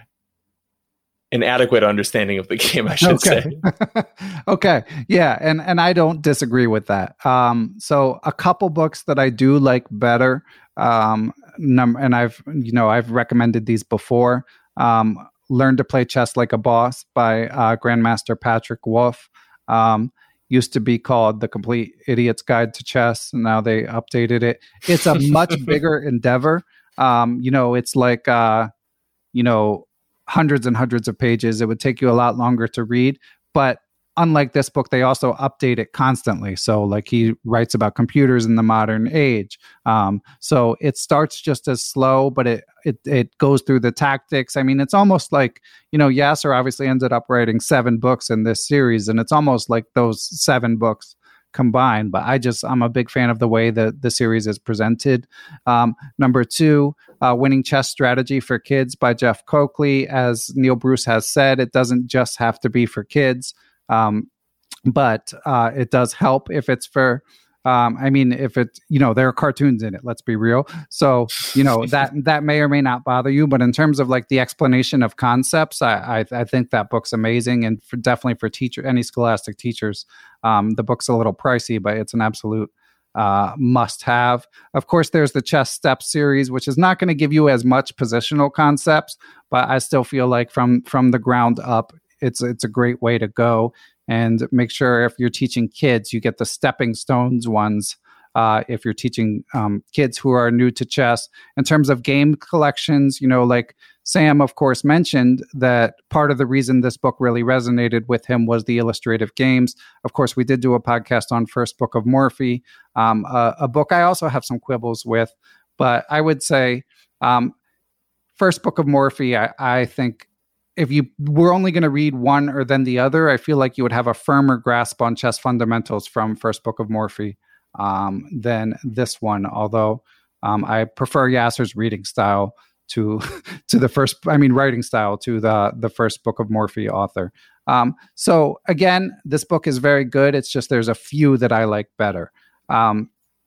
an adequate understanding of the game, I should okay. say. Okay. Yeah. And, and I don't disagree with that. Um, so a couple books that I do like better, um, num- and I've, you know, I've recommended these before. Um, Learn to Play Chess Like a Boss by uh, Grandmaster Patrick Wolf. Um, used to be called The Complete Idiot's Guide to Chess, and now they updated it. It's a much bigger endeavor. Um, you know, it's like, uh, you know, hundreds and hundreds of pages. It would take you a lot longer to read, but unlike this book, they also update it constantly. So like he writes about computers in the modern age. Um, so it starts just as slow, but it, it, it goes through the tactics. I mean, it's almost like, you know, Yasser obviously ended up writing seven books in this series, and it's almost like those seven books combined, but I just, I'm a big fan of the way that the series is presented. Um, number two, uh, Winning Chess Strategy for Kids by Jeff Coakley. As Neil Bruce has said, it doesn't just have to be for kids, um, but uh, it does help if it's for, um, I mean, if it, you know, there are cartoons in it, let's be real. So, you know, that, that may or may not bother you, but in terms of like the explanation of concepts, I, I, I think that book's amazing. And for, definitely for teacher, any scholastic teachers, um, the book's a little pricey, but it's an absolute uh, must have. Of course, there's the Chess Steps series, which is not going to give you as much positional concepts, but I still feel like from, from the ground up, it's, it's a great way to go. And make sure if you're teaching kids, you get the stepping stones ones. Uh, if you're teaching um, kids who are new to chess. In terms of game collections, you know, like Sam, of course, mentioned that part of the reason this book really resonated with him was the illustrative games. Of course, we did do a podcast on First Book of Morphy, um, a, a book I also have some quibbles with. But I would say um, First Book of Morphy, I, I think, if you were only going to read one or then the other, I feel like you would have a firmer grasp on chess fundamentals from First Book of Morphy um, than this one. Although um, I prefer Yasser's reading style to to the first, I mean, writing style to the the First Book of Morphy author. Um, so again, this book is very good. It's just there's a few that I like better. Um,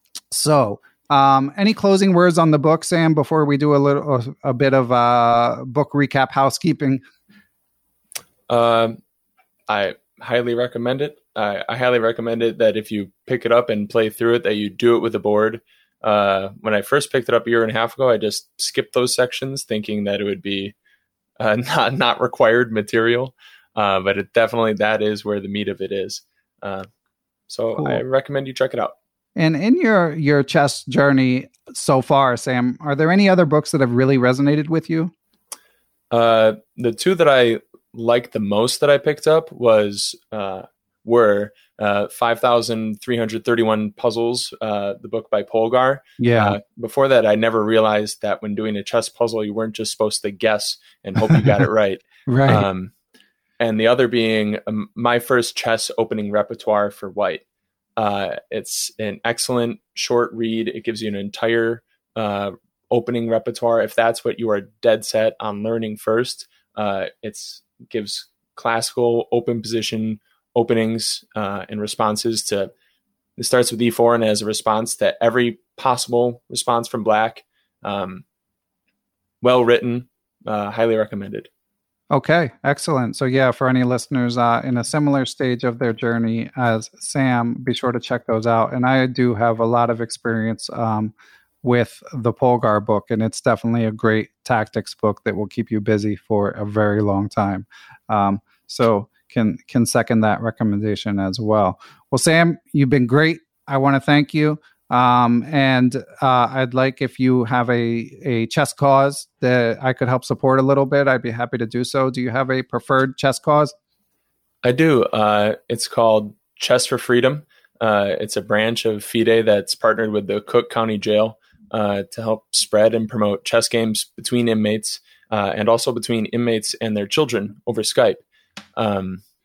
so. Um, any closing words on the book, Sam, before we do a little, a, a bit of uh, book recap housekeeping? Um, I highly recommend it. I, I highly recommend it that if you pick it up and play through it, that you do it with a board. Uh, when I first picked it up a year and a half ago, I just skipped those sections thinking that it would be uh, not, not required material. Uh, but it definitely, that is where the meat of it is. Uh, so cool. I recommend you check it out. And in your, your chess journey so far, Sam, are there any other books that have really resonated with you? Uh, the two that I liked the most that I picked up was uh, were uh, five thousand three hundred thirty-one Puzzles, uh, the book by Polgar. Yeah. Uh, before that, I never realized that when doing a chess puzzle, you weren't just supposed to guess and hope you got it right. Right. Um, and the other being um, My First Chess Opening Repertoire for White. Uh, it's an excellent short read. It gives you an entire uh, opening repertoire. If that's what you are dead set on learning first, uh, it's gives classical open position openings uh, and responses to, it starts with e four and has a response to every possible response from black. Um, well written, uh, highly recommended. Okay, excellent. So yeah, for any listeners uh, in a similar stage of their journey as Sam, be sure to check those out. And I do have a lot of experience um, with the Polgar book, and it's definitely a great tactics book that will keep you busy for a very long time. Um, so can can second that recommendation as well. Well, Sam, you've been great. I want to thank you. Um, and uh, I'd like, if you have a, a chess cause that I could help support a little bit, I'd be happy to do so. Do you have a preferred chess cause? I do. Uh, it's called Chess for Freedom. Uh, it's a branch of FIDE that's partnered with the Cook County Jail uh, to help spread and promote chess games between inmates uh, and also between inmates and their children over Skype. Um,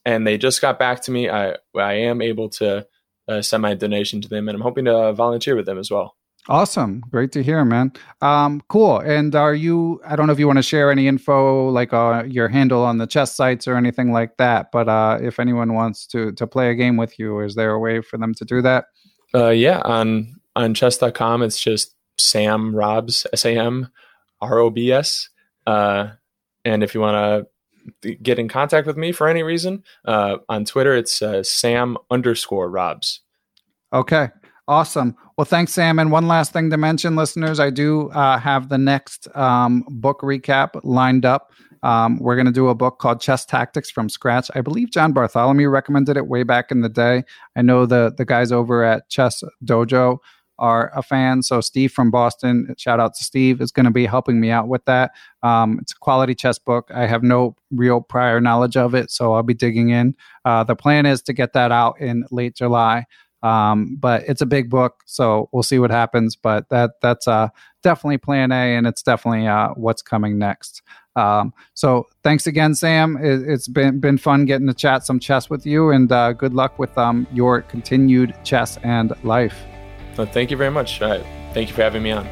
and they just got back to me. I I am able to uh, send my donation to them, and I'm hoping to uh, volunteer with them as well. Awesome. Great to hear, man. Um, cool. And are you, I don't know if you want to share any info, like uh, your handle on the chess sites or anything like that, but uh, if anyone wants to to play a game with you, is there a way for them to do that? Uh, yeah, on, on chess dot com, it's just Sam Robs, S A M R O B S. Uh, and if you want to get in contact with me for any reason, uh, on Twitter, it's uh, Sam underscore Robs. Okay. Awesome. Well, thanks, Sam. And one last thing to mention, listeners, I do uh, have the next um, book recap lined up. Um, we're going to do a book called Chess Tactics from Scratch. I believe John Bartholomew recommended it way back in the day. I know the the guys over at Chess Dojo are a fan. So Steve from Boston, shout out to Steve, is going to be helping me out with that. Um, it's a quality chess book. I have no real prior knowledge of it, so I'll be digging in. Uh, the plan is to get that out in late July. Um, but it's a big book, so we'll see what happens. But that that's uh, definitely plan A, and it's definitely uh, what's coming next. Um, so thanks again, Sam. It, it's been been fun getting to chat some chess with you, and uh, good luck with um, your continued chess and life. Well, thank you very much. Uh, thank you for having me on.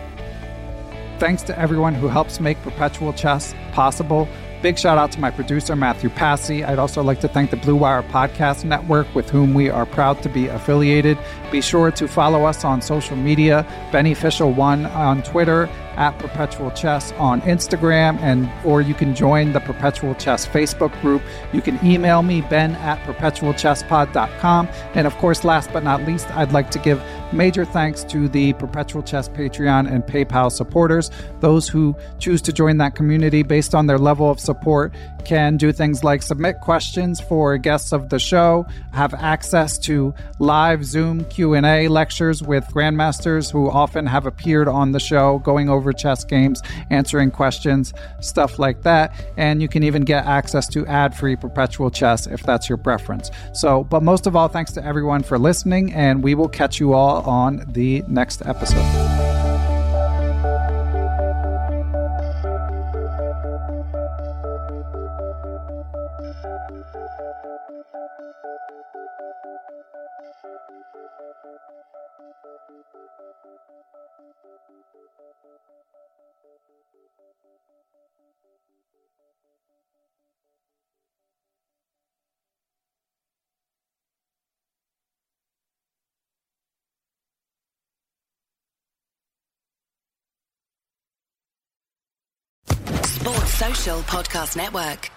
Thanks to everyone who helps make Perpetual Chess possible. Big shout out to my producer, Matthew Passy. I'd also like to thank the Blue Wire Podcast Network, with whom we are proud to be affiliated. Be sure to follow us on social media, Beneficial One on Twitter, at Perpetual Chess on Instagram, and or you can join the Perpetual Chess Facebook group. You can email me, ben at perpetual chess pod dot com. And of course, last but not least, I'd like to give major thanks to the Perpetual Chess Patreon and PayPal supporters. Those who choose to join that community based on their level of support can do things like submit questions for guests of the show, have access to live Zoom Q and A lectures with grandmasters who often have appeared on the show, going over chess games, answering questions, stuff like that. And you can even get access to ad-free Perpetual Chess if that's your preference. So, but most of all, thanks to everyone for listening, and we will catch you all on the next episode. Sports Social Podcast Network.